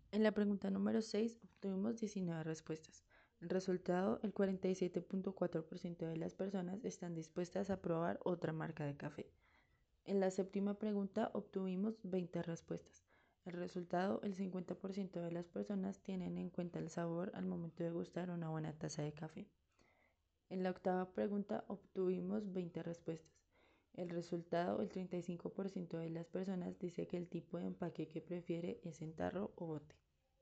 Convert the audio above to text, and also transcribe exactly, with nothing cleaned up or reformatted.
En la pregunta número seis obtuvimos diecinueve respuestas. El resultado, el cuarenta y siete punto cuatro por ciento de las personas están dispuestas a probar otra marca de café. En la séptima pregunta obtuvimos veinte respuestas. El resultado, el cincuenta por ciento de las personas tienen en cuenta el sabor al momento de gustar una buena taza de café. En la octava pregunta obtuvimos veinte respuestas. El resultado, el treinta y cinco por ciento de las personas dice que el tipo de empaque que prefiere es en tarro o bote.